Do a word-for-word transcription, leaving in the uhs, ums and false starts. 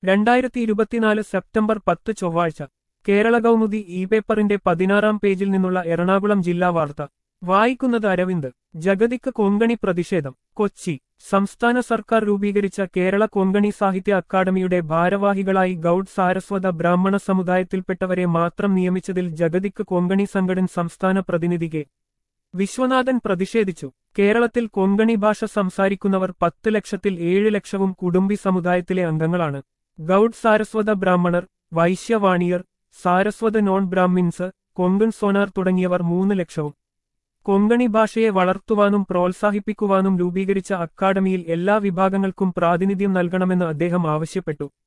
രണ്ടായിരത്തി ഇരുപത്തിനാല് സെപ്റ്റംബർ പത്ത് ചൊവ്വാഴ്ച കേരള കൗമുദി ഇ പേപ്പറിന്റെ പതിനാറാം പേജിൽ നിന്നുള്ള എറണാകുളം ജില്ലാ വാർത്ത വായിക്കുന്നത് അരവിന്ദ്. ജഗതിക്ക് കൊങ്കണി പ്രതിഷേധം. കൊച്ചി. സംസ്ഥാന സർക്കാർ രൂപീകരിച്ച കേരള കൊങ്കണി സാഹിത്യ അക്കാദമിയുടെ ഭാരവാഹികളായി ഗൗഡ് സാരസ്വത ബ്രാഹ്മണ സമുദായത്തിൽപ്പെട്ടവരെ മാത്രം നിയമിച്ചതിൽ ജഗതിക്ക് കൊങ്കണി സംഘടൻ സംസ്ഥാന പ്രതിനിധി കെ വിശ്വനാഥൻ പ്രതിഷേധിച്ചു. കേരളത്തിൽ കൊങ്കണി ഭാഷ സംസാരിക്കുന്നവർ പത്ത് ലക്ഷത്തിൽ ഏഴ് ലക്ഷവും കുടുംബി സമുദായത്തിലെ അംഗങ്ങളാണ്. ഗൗഡ് സാരസ്വത ബ്രാഹ്മണർ, വൈശ്യവാണിയർ, സാരസ്വത നോൺ ബ്രാഹ്മിൻസ്, കൊങ്കൺ സോനാർ തുടങ്ങിയവർ മൂന്ന് ലക്ഷവും. കൊങ്കണി ഭാഷയെ വളർത്തുവാനും പ്രോത്സാഹിപ്പിക്കുവാനും രൂപീകരിച്ച അക്കാദമിയിൽ എല്ലാ വിഭാഗങ്ങൾക്കും പ്രാതിനിധ്യം നൽകണമെന്ന് അദ്ദേഹം ആവശ്യപ്പെട്ടു.